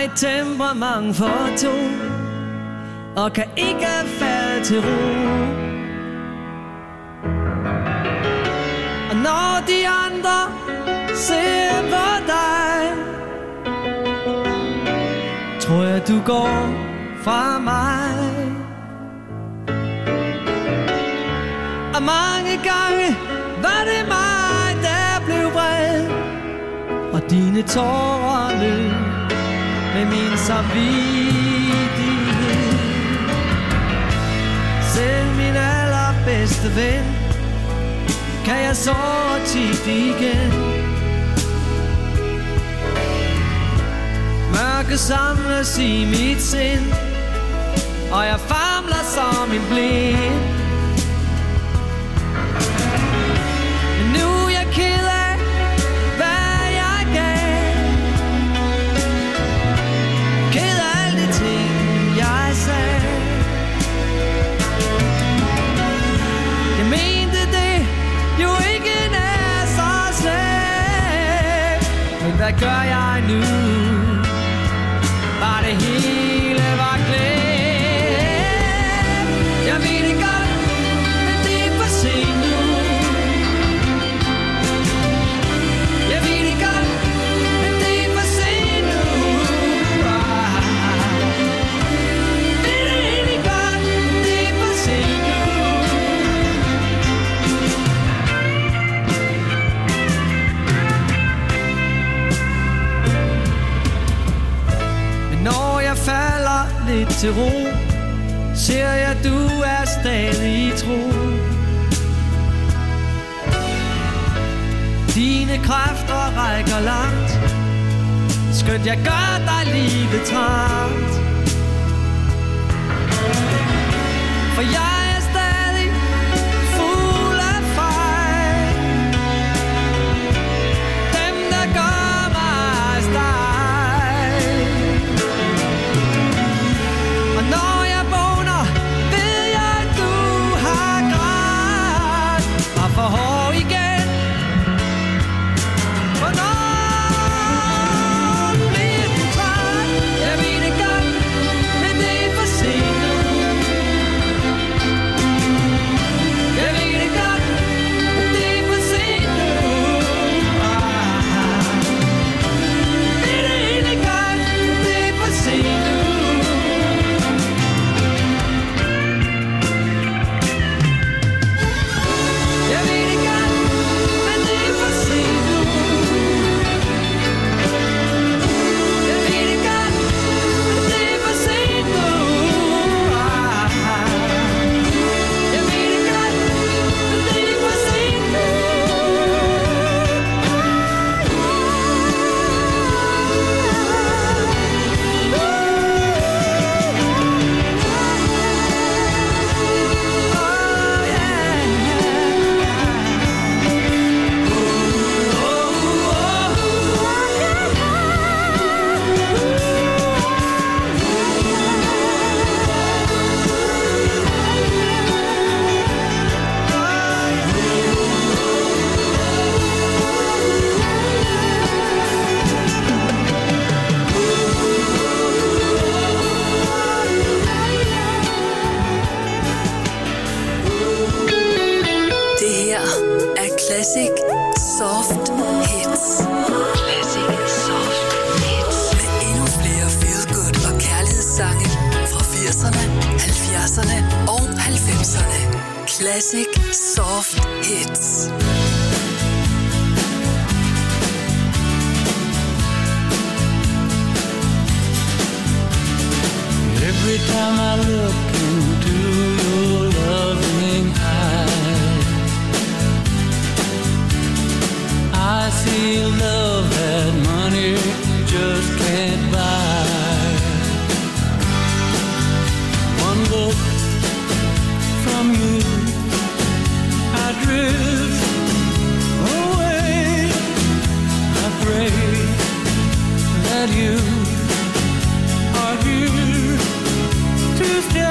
har et temperament for to, og kan ikke falde til ro. Og når de andre ser på dig, tror jeg du går fra mig. Og mange gange var det mig, der blev vred, og dine tårer løb med min samvittighed. Selv min allerbedste ven kan jeg så tit igen. Mørke samles i mit sind, og jeg famler som en blind. Men nu er jeg ked af, hvad jeg gav. Ked af alle de ting, jeg sagde. Jeg mente det jo ikke er så slemt. Men hvad gør jeg nu? Bare det hele var glemt. Jeg ved det godt, men det er for sent nu. Jeg ved det godt, men det er for sent nu. Ved det egentlig godt, det er for sent nu. Men når jeg falder lidt til ro, ser jeg, du er stadig tro. Dine kræfter rækker langt, skønt jeg gør dig livet trangt. For jeg er stadig fuld af fejl, dem der gør mig stejl. Og når jeg vågner, ved jeg, at du har grædt, var for hård igen. Hvornår bliver du træt? Jeg ved det godt, men det er for sent nu. Jeg ved det godt, men det er for sent nu. Ved det egentlig godt, det er for sent nu. Jeg ved det godt, men det er for sent nu. Jeg ved det godt, men det er for sent nu. Jeg ved det godt, men det er for sent nu. Det her er Classic Soft Hits. Classic Soft Hits. Med endnu flere feel-good og kærlighedssange fra 80'erne, 70'erne og 90'erne. Classic Soft Hits. Every time I look into your loving eyes, I see love that money just can't buy. One look from you, I drift away. I pray that you are here to stay.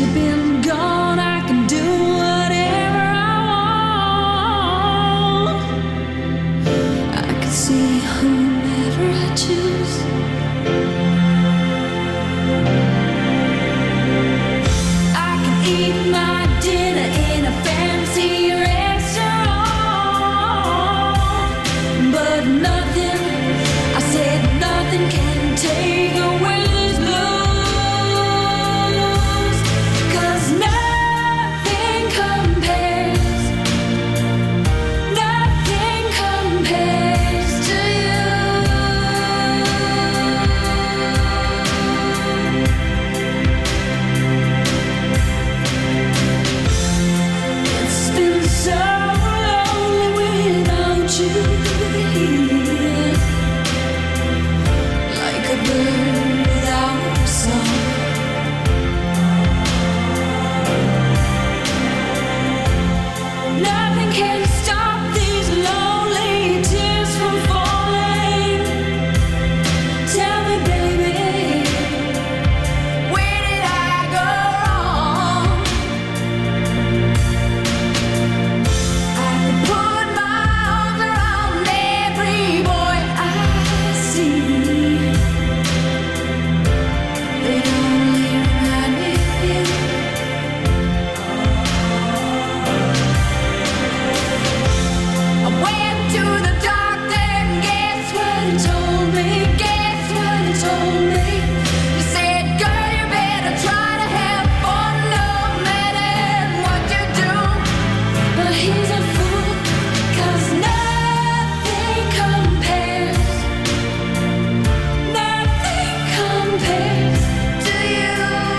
you've been gone, I can do whatever I want. I can see whomever I choose. I can eat my dinner in a fancy restaurant, but nothing, I said nothing can take away this blues, 'cause nothing compares to you. It's been so lonely without you here, like a bird without a song. Nothing can stop these lonely tears from falling. Tell me, baby, where did I go wrong? I could put my arms around every boy I see. They only remind me of you. I went to the doctor and guess what he told me? Guess what he told me? He said, girl, you better try to have fun no matter what you do. But he's a fool, 'cause nothing compares to you.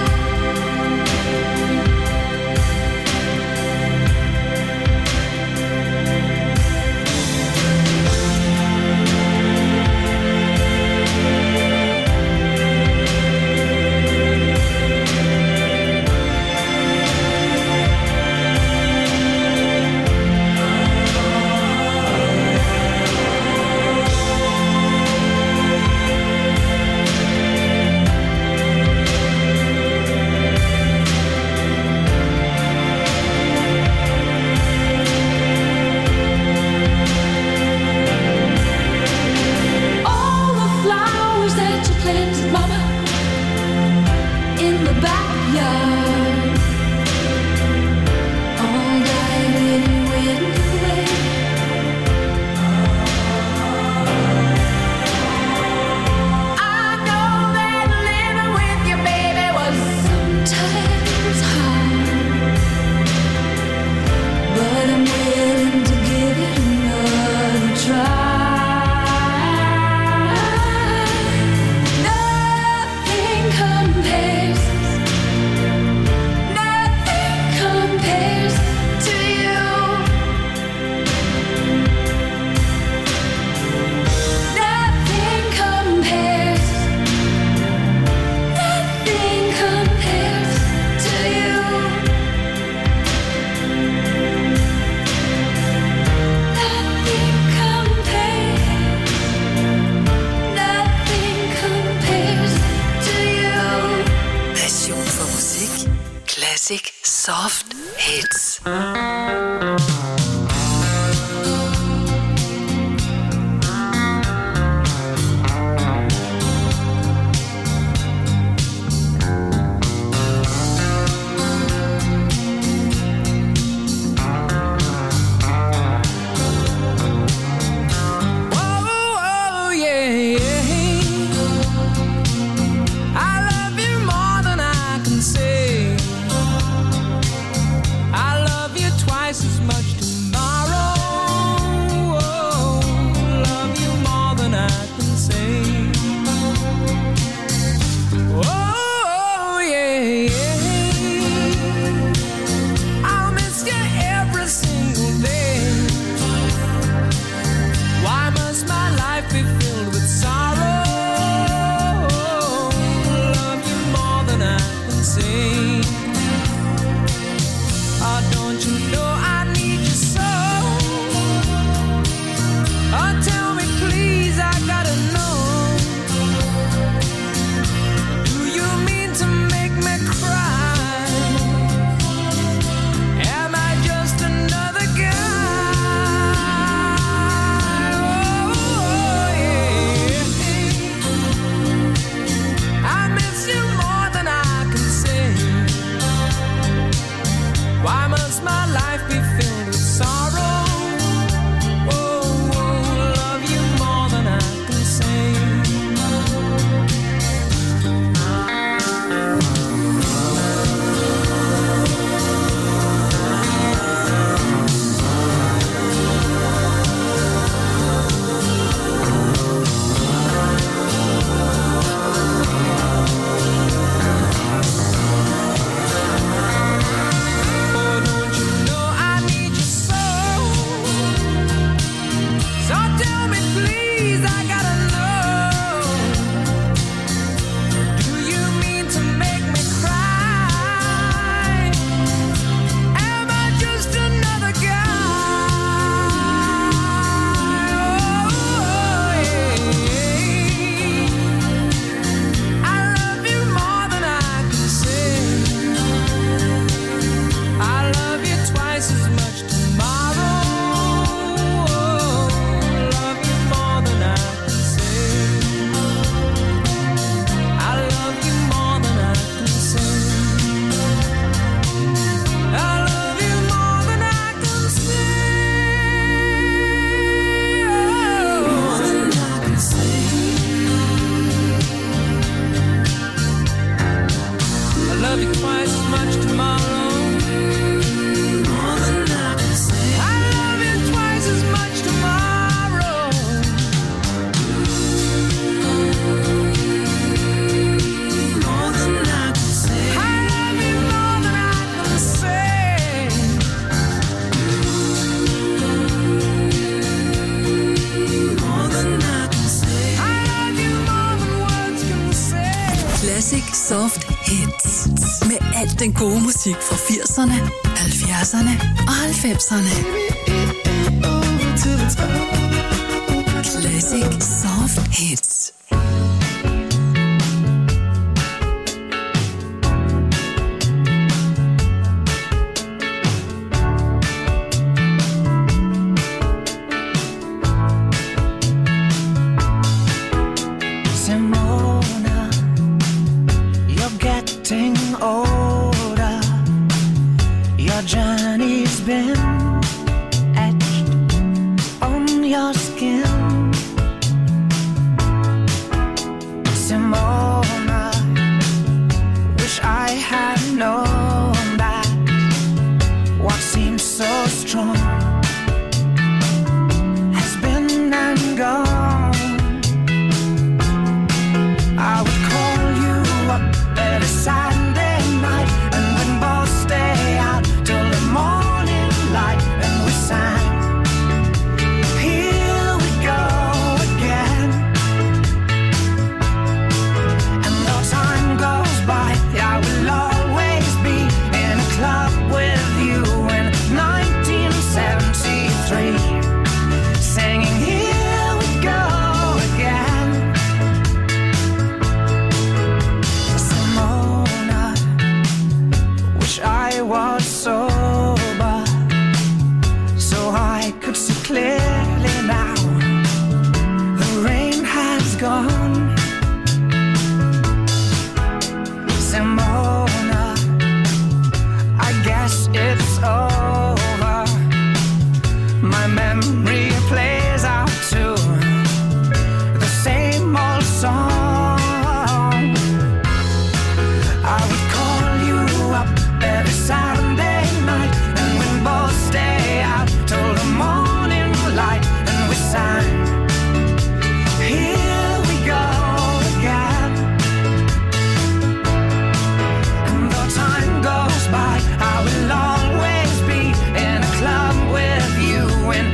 All the flowers that you planted, mama, in the backyard, all died when you went away. I know that living with you, baby, was sometimes hard, but I'm willing to give it another try. Nothing compares to you. Nothing compares to you. Nothing compares to you. Passion for musik. Classic Soft Hits. Oh, yeah, yeah. I love you more than I can say. I love you twice as much Classic Soft Hits. Med alt den gode musik fra 80'erne, 70'erne og 90'erne. Classic Soft Hits. Older, your journey's been etched on your skin. Simona, wish I had known that what seemed so strong has been and gone. I would call you up every Sunday night, and we'd both stay out till the morning light, and we sang, here we go again. And though time goes by, I will always be in a club with you in 1973, singing, here we go again. I was sober, so I could see clearly now. The rain has gone. Simona, I guess it's over. My memory plays out to the same old song. I would call you up every Saturday night, and we'd both stay out till the morning light, and we sang, here we go again. And though time goes by, I will always be in a club with you in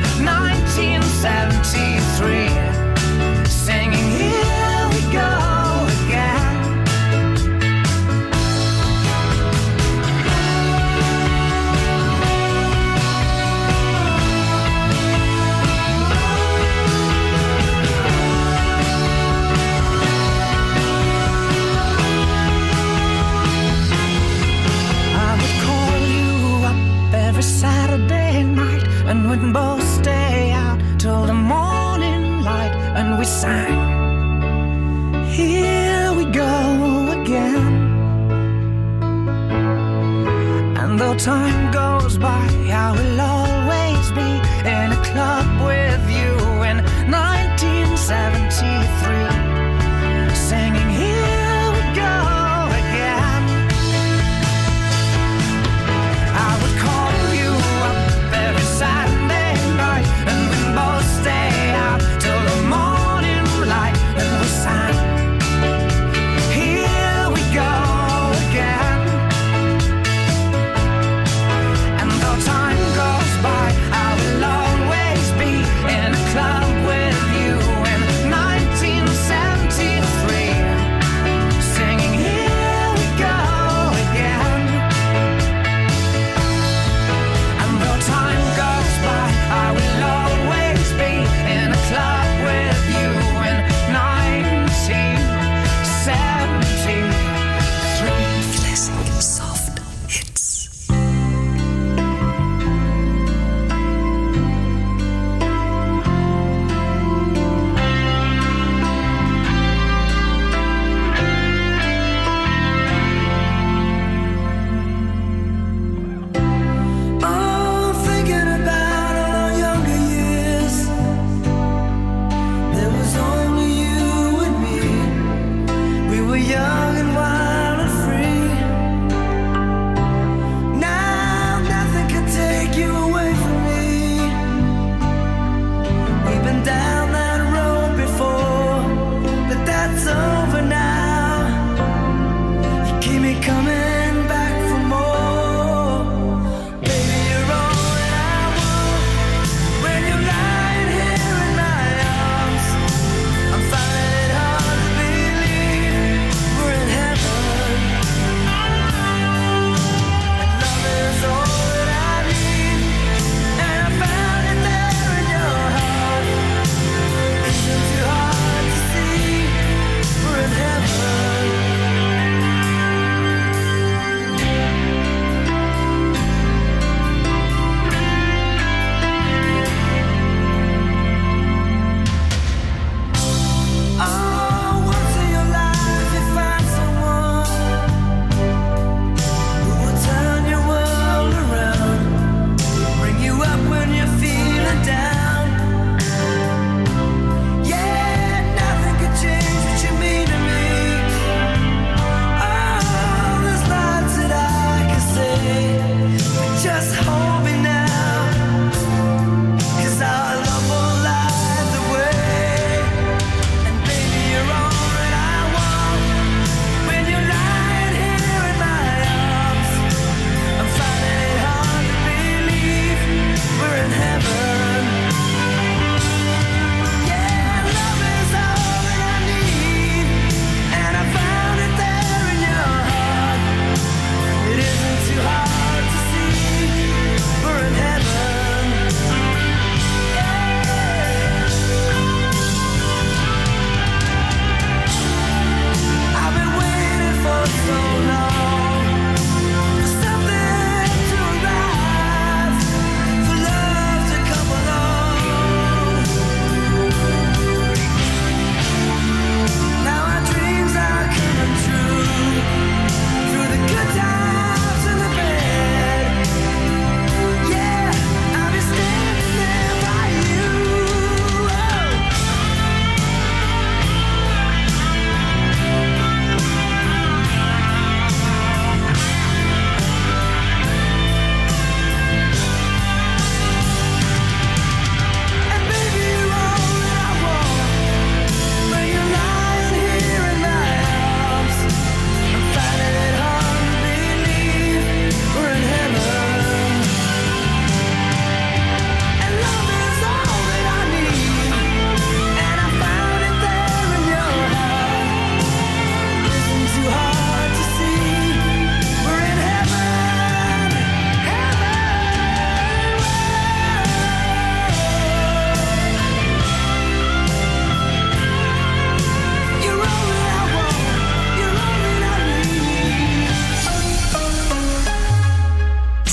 1973, singing, here we go again. Saturday night, and we'd both stay out till the morning light, and we sang, here we go again. And though time goes by, I will always be in a club with you in 1973, singing, here we go again. I would call every Saturday night, and we both stay out till the morning light, and we sang, here we go again. And though time goes by, I will always be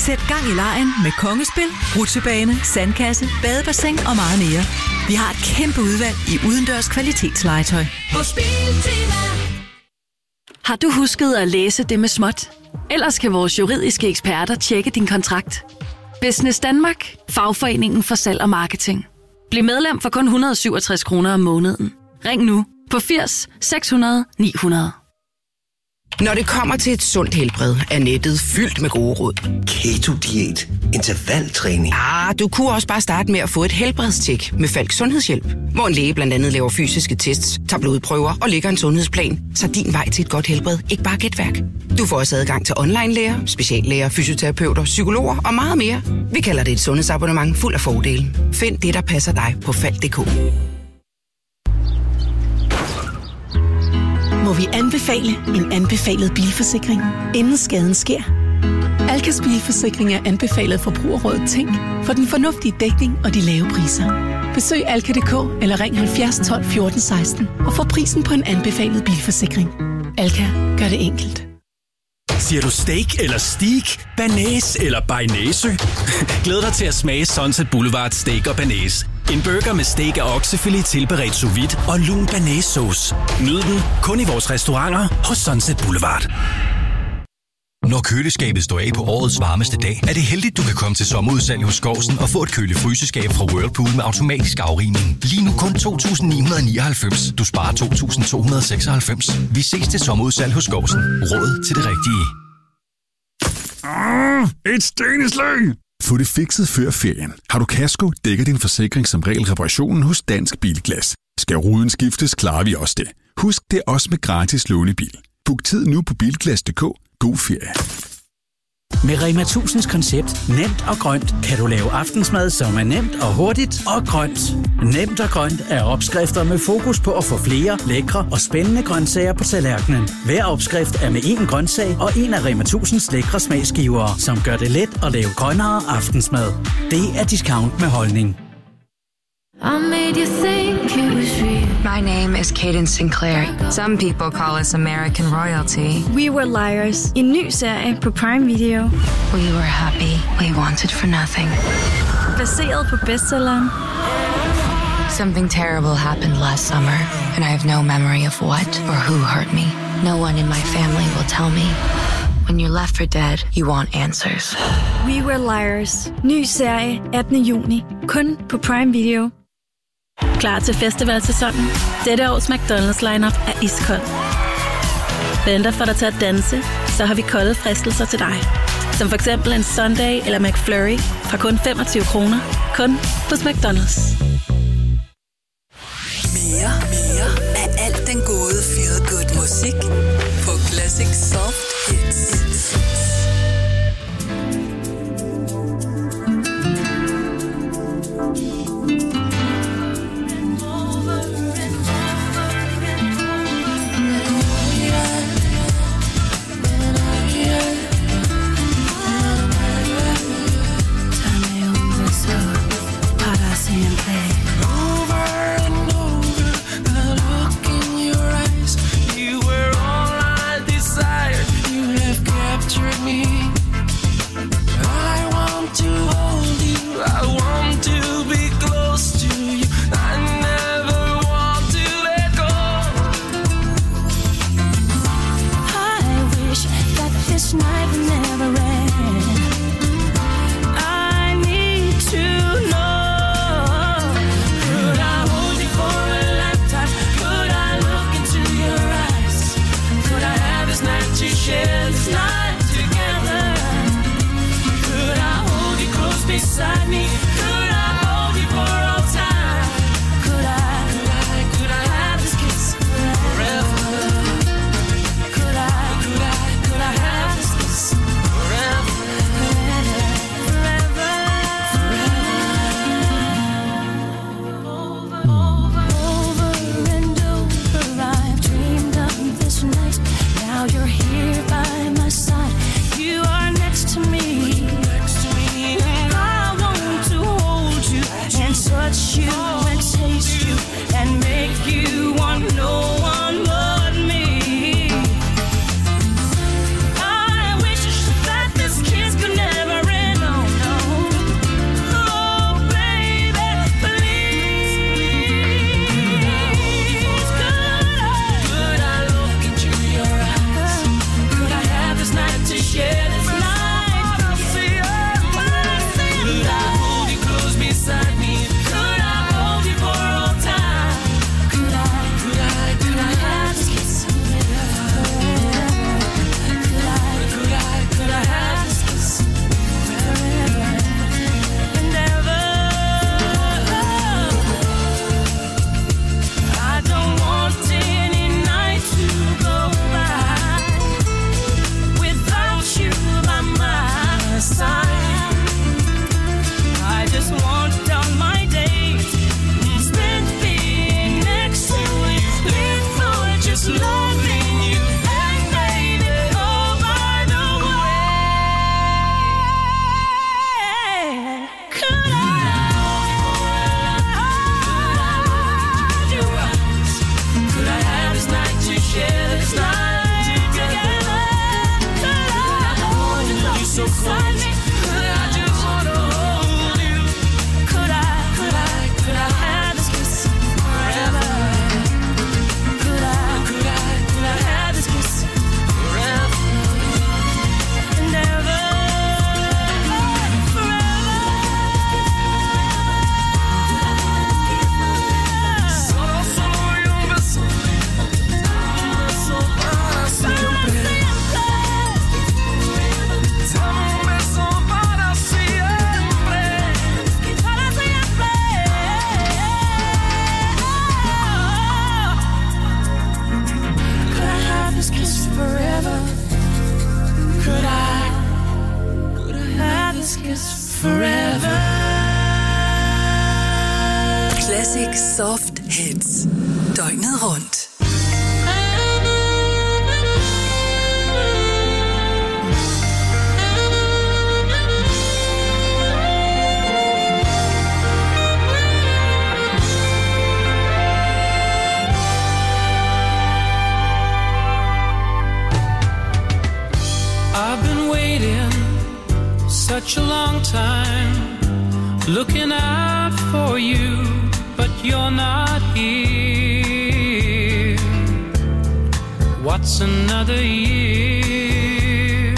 Sæt gang i legen med Kongespil, rutsjebane, sandkasse, badebassin og meget mere. Vi har et kæmpe udvalg i udendørs kvalitetslegetøj. Har du husket at læse det med småt? Ellers kan vores juridiske eksperter tjekke din kontrakt. Business Danmark, fagforeningen for salg og marketing. Bliv medlem for kun 167 kroner om måneden. Ring nu på 80 600 900. Når det kommer til et sundt helbred, er nettet fyldt med gode råd. Keto-diæt, intervaltræning. Du kunne også bare starte med at få et helbredstjek med Falk Sundhedshjælp, hvor en læge blandt andet laver fysiske tests, tager blodprøver og lægger en sundhedsplan, så din vej til et godt helbred ikke bare er gætværk. Du får også adgang til online-læger, speciallæger, fysioterapeuter, psykologer og meget mere. Vi kalder det et sundhedsabonnement fuld af fordele. Find det, der passer dig på falk.dk. Må vi anbefale en anbefalet bilforsikring, inden skaden sker? Alkas bilforsikring er anbefalet Forbrugerrådet Tænk for den fornuftige dækning og de lave priser. Besøg alka.dk eller ring 70 12 14 16 og få prisen på en anbefalet bilforsikring. Alka gør det enkelt. Siger du steak eller steak, banæs eller bearnaise? Glæd dig til at smage Sunset Boulevard Steak og Banæs. En burger med steak og oksefilet tilberedt sous vide og lun banæssauce. Nyd den kun i vores restauranter hos Sunset Boulevard. Når køleskabet står af på årets varmeste dag, er det heldigt, du kan komme til sommerudsalg hos Skovsen og få et køle-fryseskab fra Whirlpool med automatisk afrivning. Lige nu kun 2.999. Du sparer 2.296. Vi ses til sommerudsalg hos Skovsen. Råd til det rigtige. Et steneslag! Få det fikset før ferien. Har du kasko, dækker din forsikring som regel reparationen hos Dansk Bilglas. Skal ruden skiftes, klarer vi også det. Husk, det er også med gratis lånebil. Book tid nu på Bilglas.dk. God ferie. Med Rema 1000's koncept Nemt og Grønt kan du lave aftensmad, som er nemt og hurtigt og grønt. Nemt og Grønt er opskrifter med fokus på at få flere lækre og spændende grøntsager på tallerkenen. Hver opskrift er med én grøntsag og en af Rema 1000's lækre smagsgivere, som gør det let at lave grønnere aftensmad. Det er discount med holdning. I made you think it was real. My name is Cadence Sinclair. Some people call us American royalty. We Were Liars. En ny serie på Prime Video. We were happy. We wanted for nothing. Baseret på bestselleren. Something terrible happened last summer, and I have no memory of what or who hurt me. No one in my family will tell me. When you're left for dead, you want answers. We Were Liars. Ny serie 18. juni. Kun på Prime Video. Klar til festivalsæsonen? Dette års McDonald's lineup er iskold. Venter for dig til at danse, så har vi kolde fristelser til dig. Som for eksempel en Sunday eller McFlurry fra kun 25 kroner. Kun hos McDonald's. Mere af alt den gode feel good musik på Classic Soft Hits. forever. Classic Soft Hits. Døgnet rundt. I've been waiting such a long time, looking out for you, but you're not here. What's another year?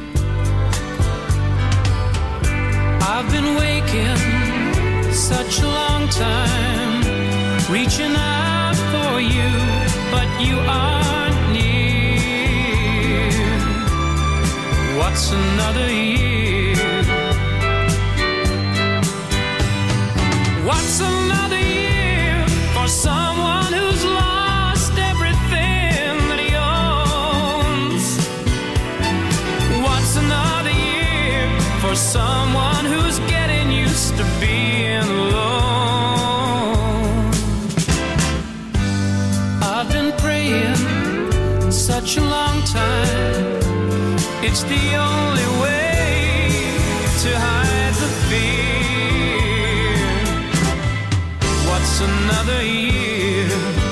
I've been waking such a long time, reaching out for you, but you aren't near. What's another year? What's another year for someone who's lost everything that he owns? What's another year for someone who's getting used to being alone? I've been praying such a long time, it's the only way to hide the fear. What's another year?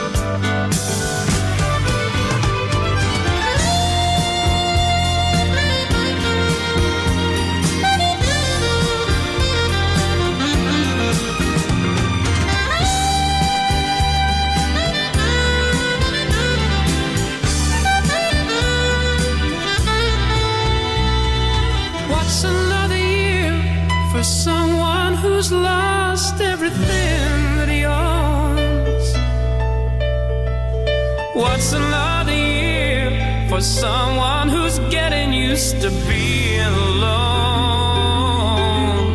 What's another year for someone who's lost everything that he owns? What's another year for someone who's getting used to being alone?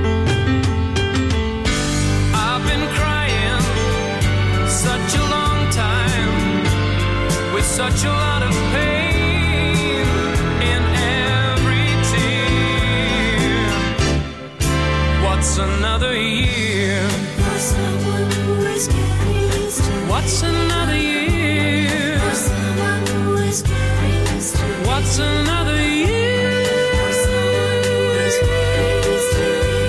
I've been crying such a long time, with such a lot of pain in every tear. What's another year? For someone who is getting used to. What's another year? For someone who is getting used to. What's another year? For someone who is getting used to.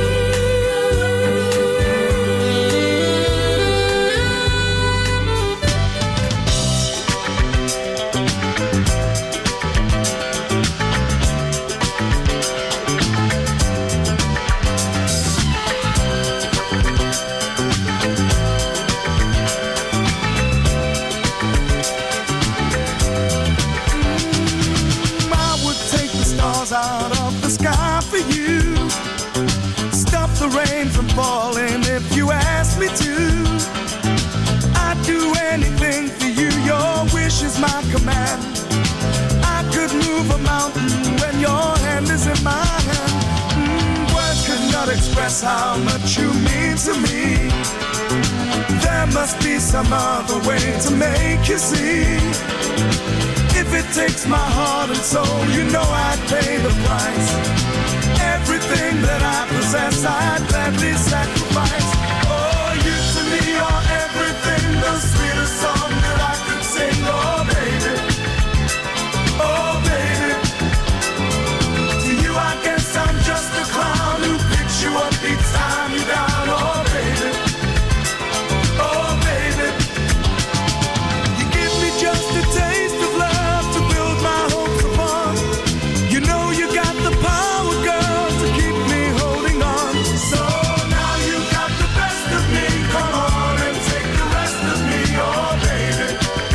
I would take the stars out of the sky for you, stop the rain from falling if you ask me to. I'd do anything for you, your wish is my command. I could move a mountain when your hand is in my hand. Words could not express how much you mean to me. There must be some other way to make you see. If it takes my heart and soul, you know I'd pay the price. Everything that I possess, I'd gladly sacrifice. Oh, you to me are everything, the sweetest song that I could sing. Oh, baby, oh, baby. To you, I guess I'm just a clown who picks you up each time you're down. Oh, baby, oh, baby. You give me just a taste of love to build my hopes upon. You know you got the power, girl, to keep me holding on. So now you got the best of me. Come on and take the rest of me, oh baby.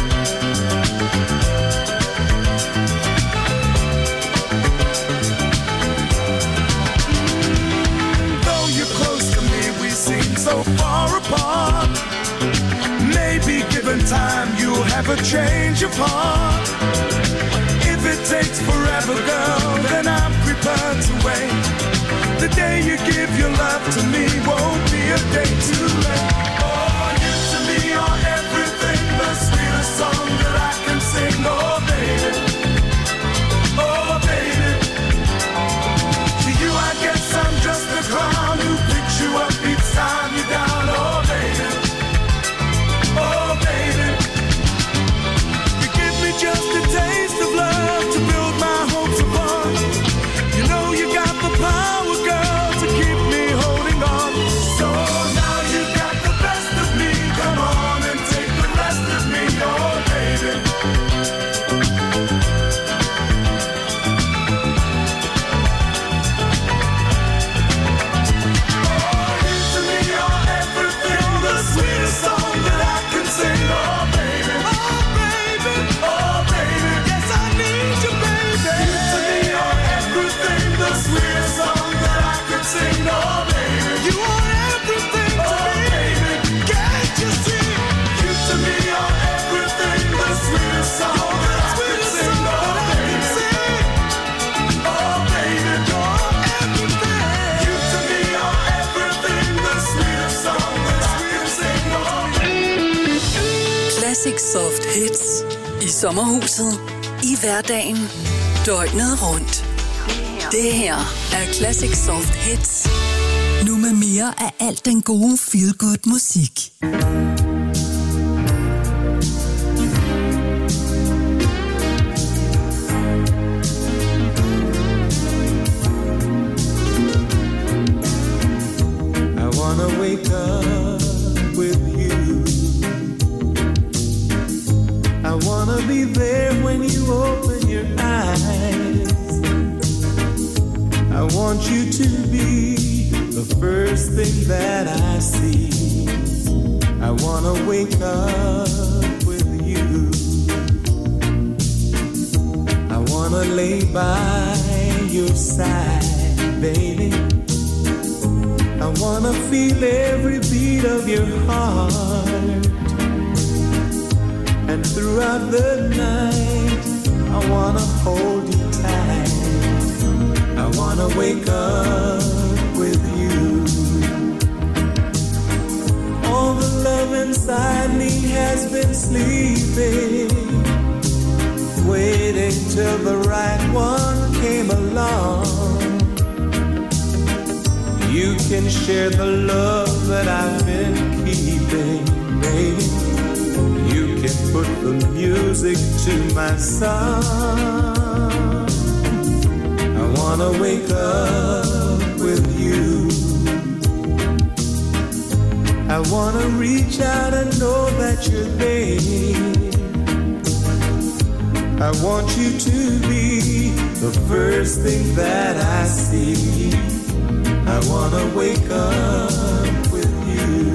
Though you're close to me, we seem so far apart. Maybe given time, you'll have a change of heart. If it takes forever, girl, then I'm prepared to wait. The day you give your love to me won't be a day too late. Oh, you to me are everything, the sweetest song that I can sing. Oh, baby, oh, baby. To you, I guess I'm just a Soft Hits i sommerhuset, i hverdagen, døgnet rundt. Det her er Classic Soft Hits. Nu med mere af alt den gode feel-good musik. I wanna wake up with you. I wanna be there when you open your eyes. I want you to be the first thing that I see. I wanna wake up with you. I wanna lay by your side, baby. I wanna feel every beat of your heart. And throughout the night, I wanna hold you tight. I wanna wake up with you. All the love inside me has been sleeping, waiting till the right one came along. You can share the love that I've been keeping, baby. You can put the music to my song. I wanna wake up with you. I wanna reach out and know that you're there. I want you to be the first thing that I see. I wanna wake up with you.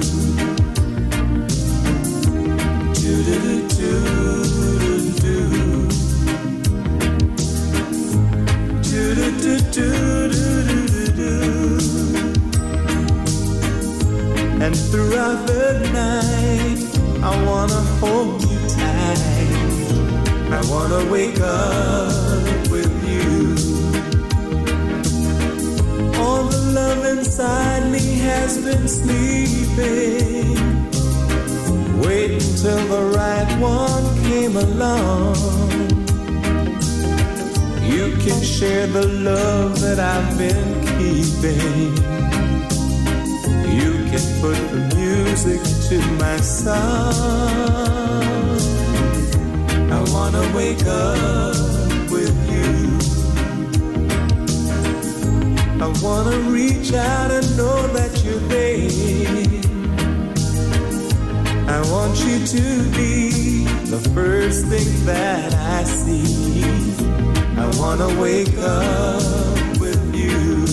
And throughout the night, I wanna hold you tight. I wanna wake up with you. All the love inside me has been sleeping, waiting till the right one came along. You can share the love that I've been keeping. You can put the music to my song. I wanna wake up with you. I wanna reach out and know that you're there. I want you to be the first thing that I see. I wanna wake up with you.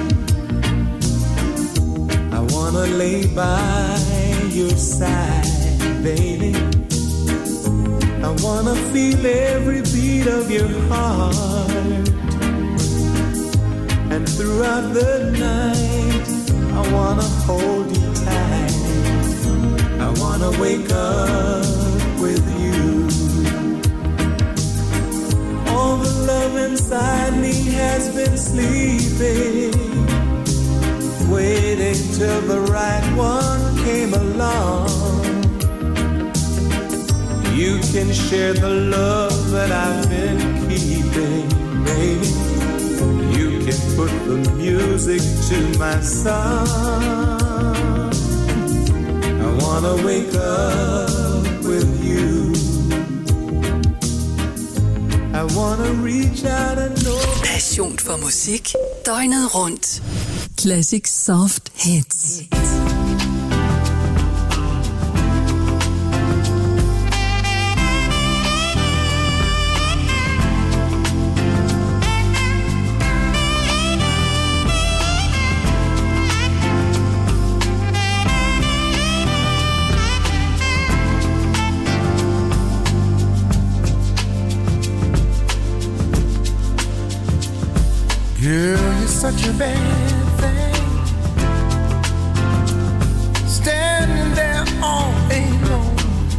I wanna lay by your side, baby. I wanna feel every beat of your heart. And throughout the night, I wanna hold you tight. I wanna wake up with you. All the love inside me has been sleeping, waiting till the right one came along. You can share the love that I've been keeping, baby. You can put the music to my song. I wanna wake up with you. I wanna reach out and know. Passion for musik, døgnet rundt. Classic Soft Hits. Girl, you're such a bad thing, standing there all alone,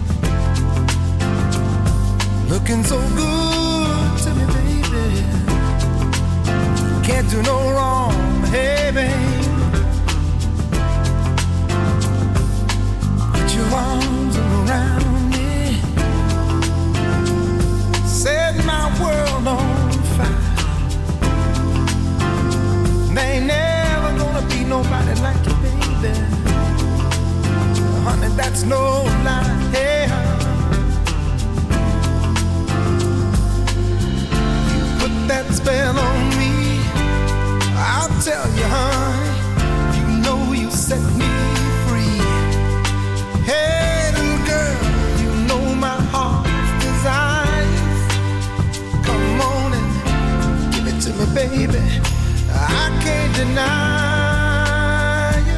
looking so good to me, baby. Can't do no wrong, hey, babe. Put your arms around me. baby, I can't deny you.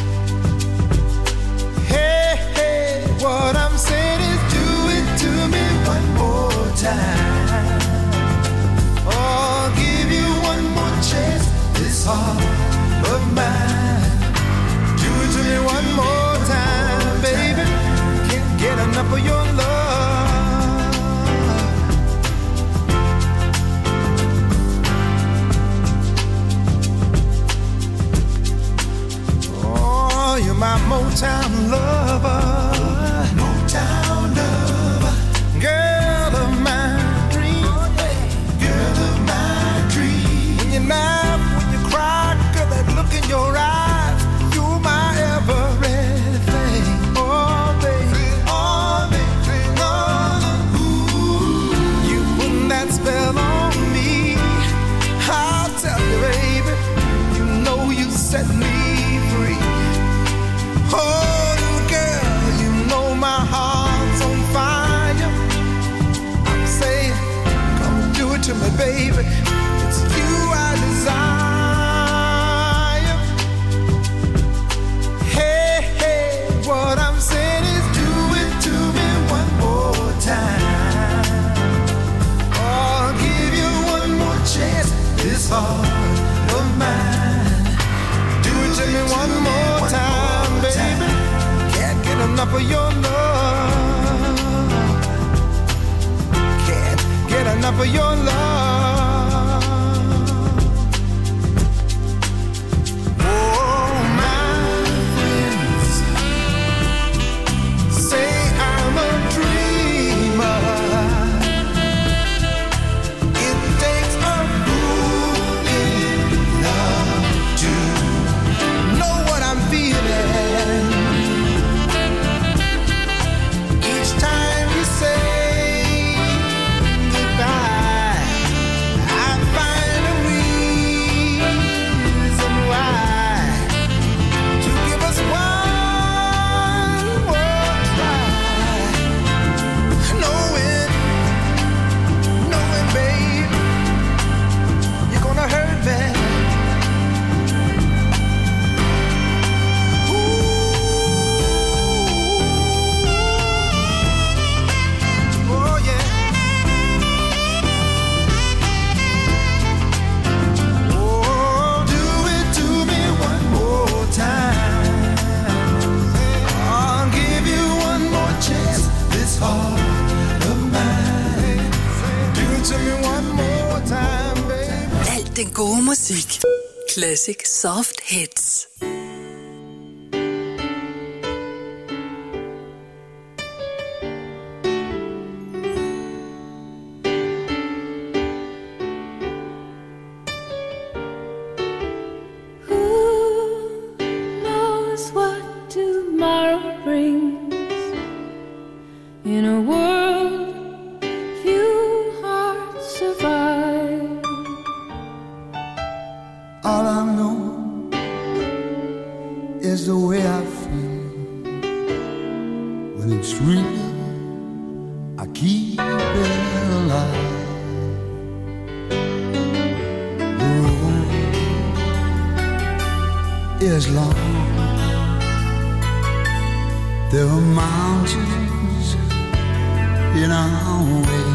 Hey, hey, what I'm saying is do it to me one more time. Oh, give you one more chance, this heart of mine. Do it to me one more time, baby. Can't get enough of your love. You're my Motown lover, Motown lover, girl of my dreams, girl of my dreams. When you laugh, when you cry, girl, that look in your eyes, you're my everything. Oh, baby, oh, baby, oh, ooh. You put that spell on me. I'll tell you, baby, you know you set me free. Oh, girl, you know my heart's on fire. I'm saying, come do it to me, baby. It's you I desire. Hey, hey, what I'm saying is do it to me one more time. Oh, I'll give you one more chance, this heart of mine. Do it to me one more time, baby. Can't get enough of your love. Can't get enough of your love. Oh, my friends say I'm a dreamer. It takes a fool in love to know what I'm feeling. Each time you say goodbye, I find a reason why to give us one more try. Knowing, babe, you're gonna hurt me. Oh yeah. Oh, do it to me one more time. I'll give you one more chance, this heart of mine. Do it to me one more time, baby. Alt den gode musik. Classic Soft Hits. Knows what tomorrow brings in a world few hearts survive. All I know is the way I feel when it's real. I keep it alive. The road is long. There are mountains in our way,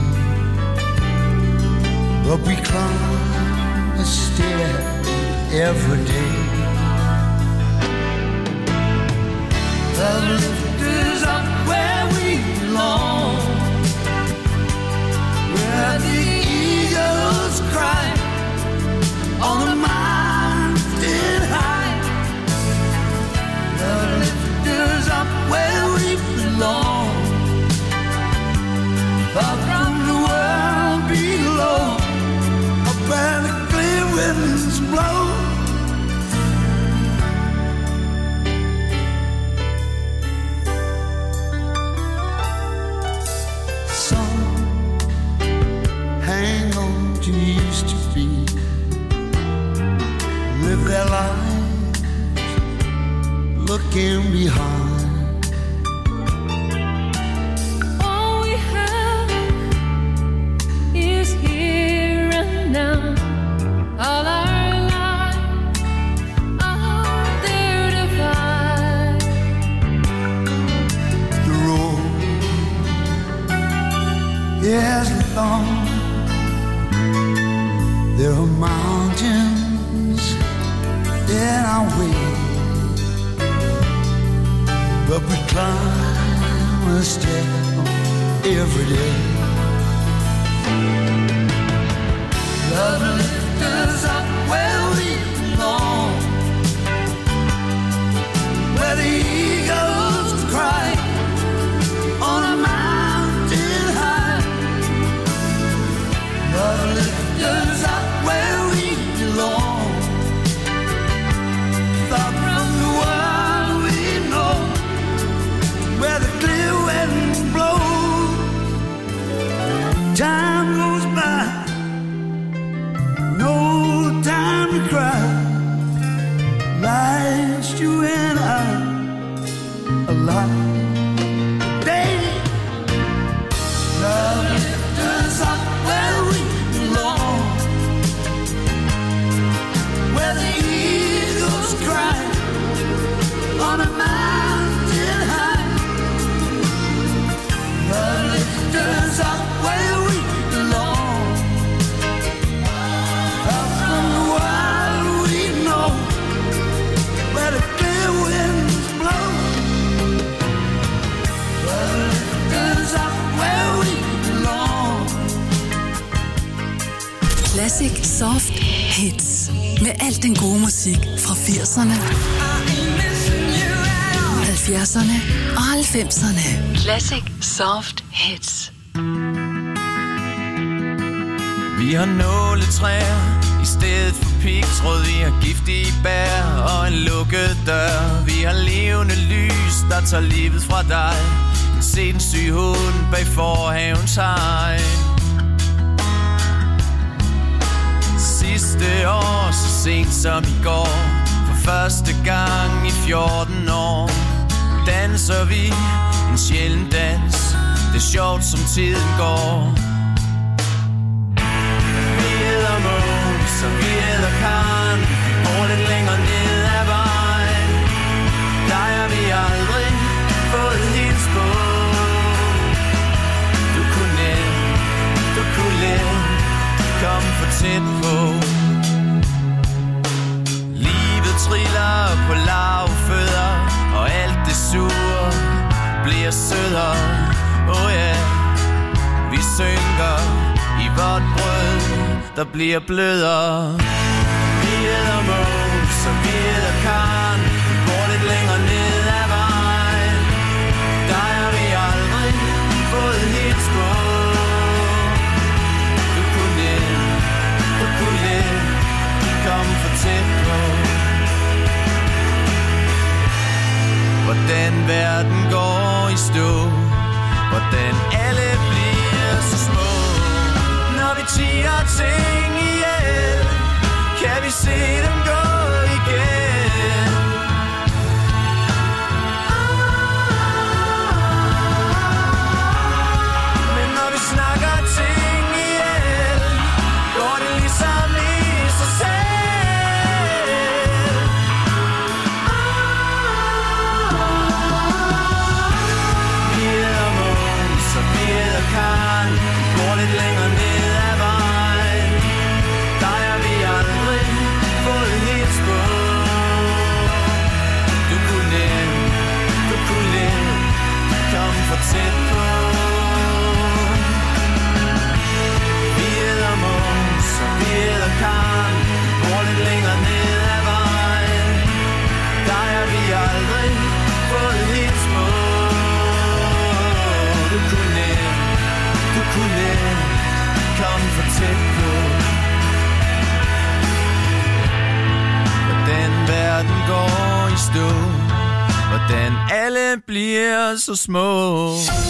but we climb a stair every day. The lift is up where we belong, where the eagles cry on the mountain high. The lift is up where we belong, far from the world below, up where the clear winds blow. Hang on to used to be, live their lives looking behind. All we have is here and now. There are mountains in our way, but we climb a step every day. Love lifts us up where we belong, where the eagles cry on a mountain high. Love lifts us up where we belong, far from the world we know, where the clear winds blow. Time goes by, no time to cry. Life's you and I alive. Day, love lifts us up where we belong, where the eagles cry on a mountain high. Love lifts us up where we belong, out from the world we know, where the clear winds blow. Love lifts us up where we belong. Classic Soft Hits. Med al den gode musik fra 80'erne, 70'erne og 90'erne. Classic Soft Hits. Vi har nåletræer i stedet for pigtråd. Vi har giftige bær og en lukket dør. Vi har levende lys, der tager livet fra dig. En sindssyg hund bag forhavens hegn. Sidste år, så sent som i går, for første gang i 14 år, danser vi en sjælden dans. Det er sjovt, som tiden går. Vi æder Måns, og vi æder Karen. Vi går lidt længere ned ad vejen. Der har vi aldrig fået hils på. Du kunne let kom for tæt på. Livet triller på lavfødder, og alt det sure bliver sødere. Oh yeah, vi synker i vort brød, der bliver blødere. Vi æder Måns, og vi æder Karen. Vi går lidt længere ned ad vejen. Der har vi aldrig fået hils på. Kom for tæt på. Hvordan verden går i stå, hvordan alle bliver så små. Når vi tiger ting ihjel, kan vi se dem gå igen. Men når vi snakker ting ihjel, går det ligesom i sig selv. Karen, går lidt længere ned ad vejen. Der har vi aldrig fået hils på. Du kunne let komme for tæt på. Vi æder Måns, og vi æder Karen. Går lidt længere ned ad vejen. Der har vi aldrig fået hils på. Du kunne komme for tæt på. Hvordan verden går i stå, hvordan alle bliver så små.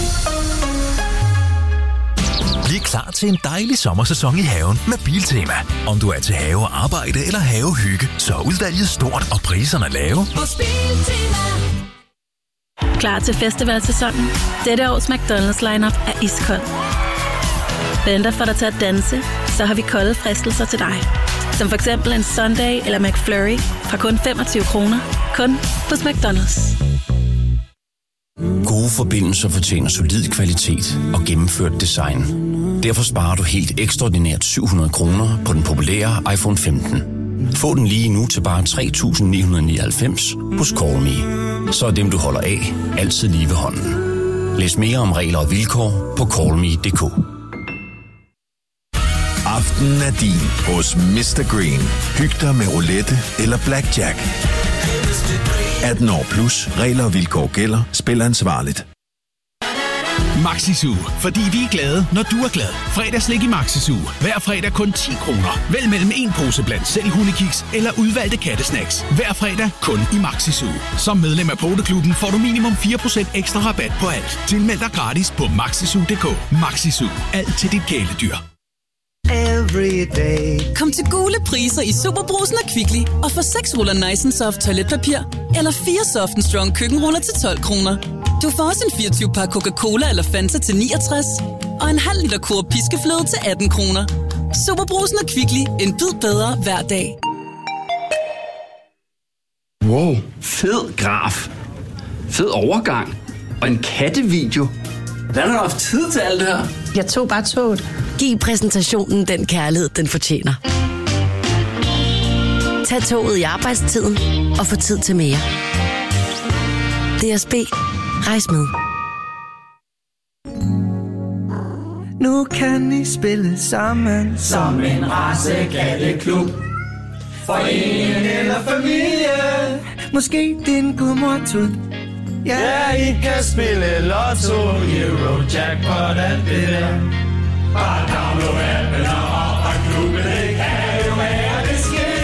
Bliv klar til en dejlig sommersæson i haven med Biltema. Om du er til havearbejde eller havehygge, så er udvalget stort og priserne lave. Hos Biltema. Klar til festivalsæsonen? Dette års McDonald's lineup er iskold. Venter for dig til at danse, så har vi kolde fristelser til dig. Som for eksempel en Sunday eller McFlurry fra kun 25 kroner. Kun hos McDonald's. Gode forbindelser fortjener solid kvalitet og gennemført design. Derfor sparer du helt ekstraordinært 700 kroner på den populære iPhone 15. Få den lige nu til bare 3.999 hos Call Me. Så er dem, du holder af, altid lige ved hånden. Læs mere om regler og vilkår på callme.dk. Aftenen er din hos Mr. Green. Hyg dig med roulette eller blackjack. 18 år plus. Regler og vilkår gælder. Spil ansvarligt. Maxisu, fordi vi er glade, når du er glad. Fredagslik i Maxisu. Hver fredag kun 10 kroner. Vælg mellem en pose blandt selv hundekiks eller udvalgte kattesnacks. Hver fredag kun i Maxisu. Som medlem af Poteklubben får du minimum 4% ekstra rabat på alt. Tilmeld dig gratis på maxisu.dk. Maxisu. Alt til dit kæledyr. Kom til Gule priser i Superbrugsen og Kvickly og få 6 ruller Nice & Soft toiletpapir eller 4 Soft & Strong køkkenruller til 12 kroner. Du får også en 24-pakke Coca-Cola eller Fanta til 69 og en halv liter Coop piskefløde til 18 kroner. Superbrugsen og Kvickly. En bid bedre hver dag. Wow, fed graf. Fed overgang. Og en kattevideo. Hvordan har du haft tid til alt det her? Jeg tog bare toget. Giv præsentationen den kærlighed, den fortjener. Tag toget i arbejdstiden og få tid til mere. DSB. Rejs med. Nu kan I spille sammen som en racekatteklub. Forening eller familie. Måske din gudmor-tud. Ja, I kan spille Lotto, Eurojackpot, alt det der. Bare download appen og opret klubben. Det kan jo være, det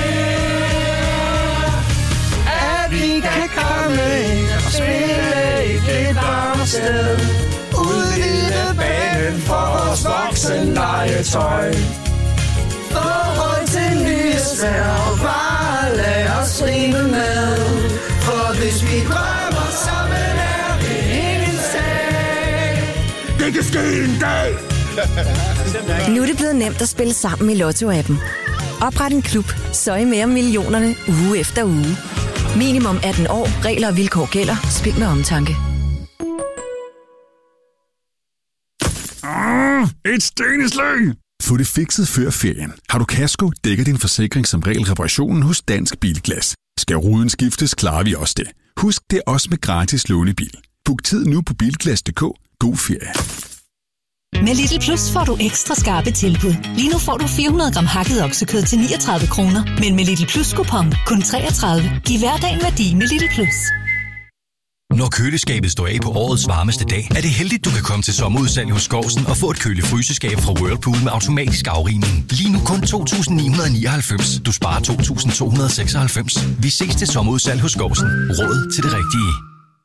sker. At vi kan komme og spille i det varme sted. Udvide banen for vores voksenlegetøj. Forhold til nye sær, bare lad os rive med. For hvis vi drømmer sammen, er det ingen sag. Det kan ske en dag. Nu er det blevet nemt at spille sammen i Lotto-appen. Opret en klub, så er I med om millionerne uge efter uge. Minimum 18 år, regler og vilkår gælder. Spil med omtanke. Et steneslag! Få det fikset før ferien. Har du kasko, dækker din forsikring som regel reparationen hos Dansk Bilglas. Skal ruden skiftes, klarer vi også det. Husk, det er også med gratis lånebil. Book tid nu på Bilglas.dk. God ferie. Med Lidl Plus får du ekstra skarpe tilbud. Lige nu får du 400 gram hakket oksekød til 39 kroner. Men med Lidl Plus-kupon kun 33. Giv hverdagen værdi med Lidl Plus. Når køleskabet står af på årets varmeste dag, er det heldigt, du kan komme til sommerudsalg hos Skovsen og få et køle-fryseskab fra Whirlpool med automatisk afrivning. Lige nu kun 2.999. Du sparer 2.296. Vi ses til sommerudsalg hos Skovsen. Råd til det rigtige.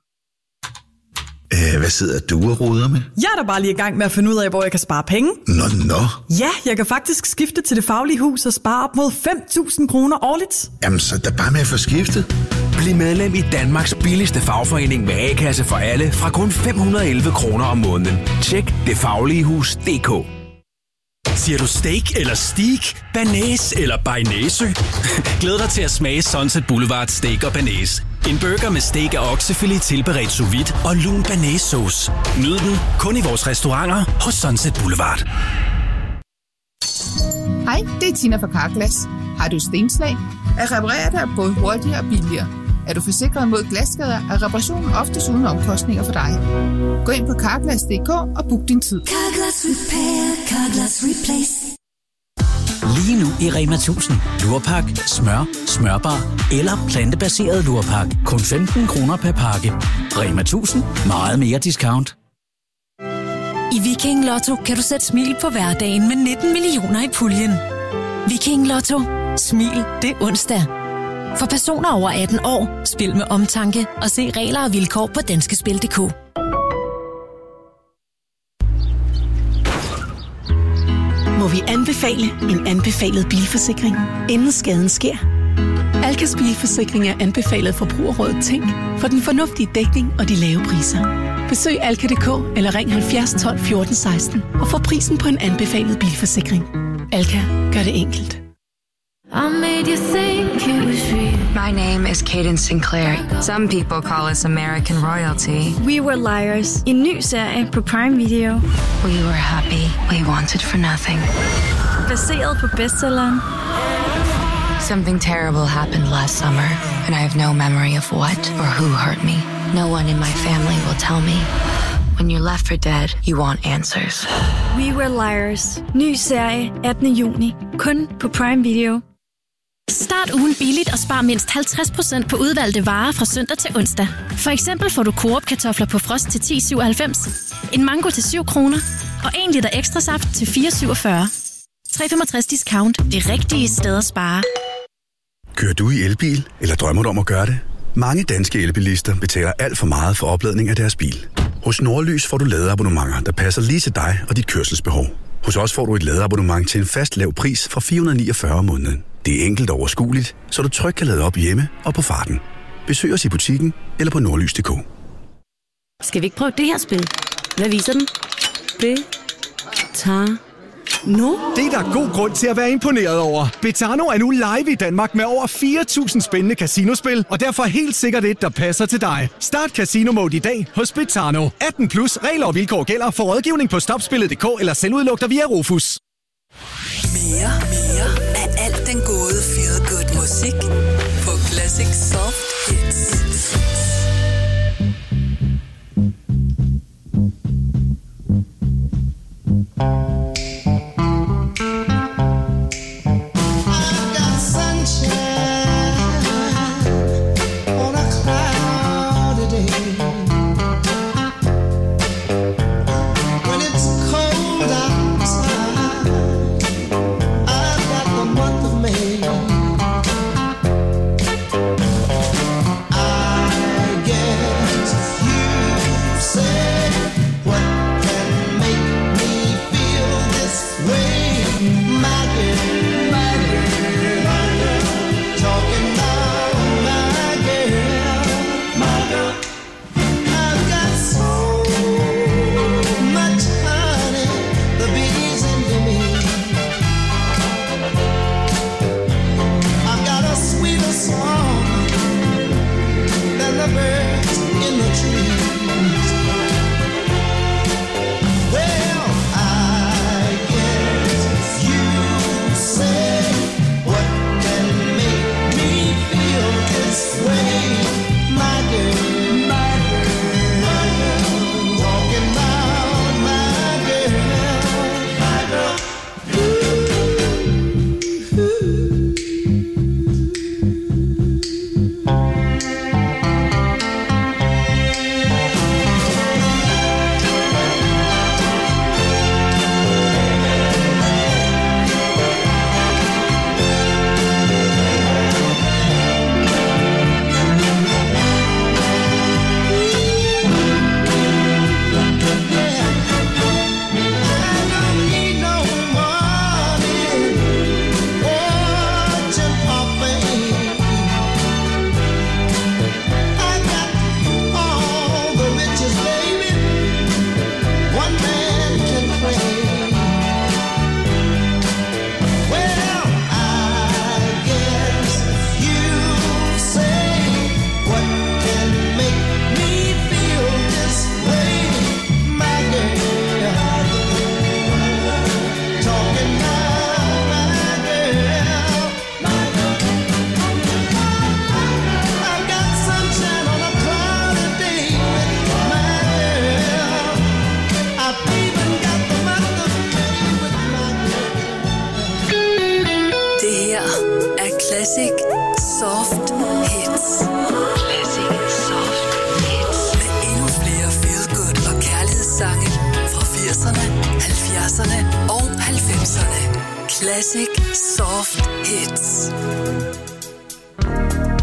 Hvad sidder du og roder med? Jeg er da bare lige i gang med at finde ud af, hvor jeg kan spare penge. Nå. Ja, jeg kan faktisk skifte til Det Faglige Hus og spare op mod 5.000 kroner årligt. Jamen, så er der bare med at få skiftet. Bliv medlem i Danmarks billigste fagforening med A-kasse for alle fra kun 511 kroner om måneden. Tjek detfagligehus.dk. Siger du steak eller steak, banæs eller bearnaise? Glæd dig til at smage Sunset Boulevard Steak og Banæs. En burger med steak og oksefilet tilberedt sous vide og lun banæssauce. Nyd den kun i vores restauranter hos Sunset Boulevard. Hej, det er Tina fra Carglass. Har du stenslag? At reparere dig er både hurtigere og billigere. Er du forsikret mod glasskader, er reparationen oftest uden omkostninger for dig. Gå ind på Carglass.dk og book din tid. Carglass Repair, Carglass Replace. Lige nu i Rema 1000. Lurpak, smør, smørbar eller plantebaseret lurpak. Kun 15 kroner per pakke. Rema 1000. Meget mere discount. I Viking Lotto kan du sætte smil på hverdagen med 19 millioner i puljen. Viking Lotto. Smil, det er onsdag. For personer over 18 år, spil med omtanke og se regler og vilkår på danskespil.dk. Må vi anbefale en anbefalet bilforsikring, inden skaden sker? Alkas bilforsikring er anbefalet Forbrugerrådet Tænk for den fornuftige dækning og de lave priser. Besøg alka.dk eller ring 70 12 14 16 og få prisen på en anbefalet bilforsikring. Alka gør det enkelt. I made you think it was real. My name is Cadence Sinclair. Some people call us American royalty. We Were Liars. En ny serie på Prime Video. We were happy. We wanted for nothing. Baseret på bestselleren Something terrible happened last summer, and I have no memory of what or who hurt me. No one in my family will tell me. When you're left for dead, you want answers. We Were Liars. Ny serie 18. juni. Kun på Prime Video. Start ugen billigt og spar mindst 50% på udvalgte varer fra søndag til onsdag. For eksempel får du Coop-kartofler på frost til 10,97, en mango til 7 kroner og 1 liter ekstra saft til 4,47. 3,65 discount. Det rigtige sted at spare. Kører du i elbil, eller drømmer du om at gøre det? Mange danske elbilister betaler alt for meget for opladning af deres bil. Hos Nordlys får du ladeabonnementer, der passer lige til dig og dit kørselsbehov. Hos os får du et ladeabonnement til en fast lav pris fra 449 om måneden. Det er enkelt og overskueligt, så du trygt kan lade op hjemme og på farten. Besøg os i butikken eller på nordlys.dk. Skal vi ikke prøve det her spil? Hvad viser den? Betano? Det er der god grund til at være imponeret over. Betano er nu live i Danmark med over 4.000 spændende casinospil, og derfor helt sikkert et, der passer til dig. Start Casino Mode i dag hos Betano. 18 plus regler og vilkår gælder. For rådgivning på stopspillet.dk eller selvudluk dig via Rufus. Mere af alt den gode feel good musik på Classic Soft Hits. Classic Soft Hits. Classic Soft Hits. Med endnu flere feel-good og kærlighedssange fra 80'erne, 70'erne og 90'erne. Classic Soft Hits.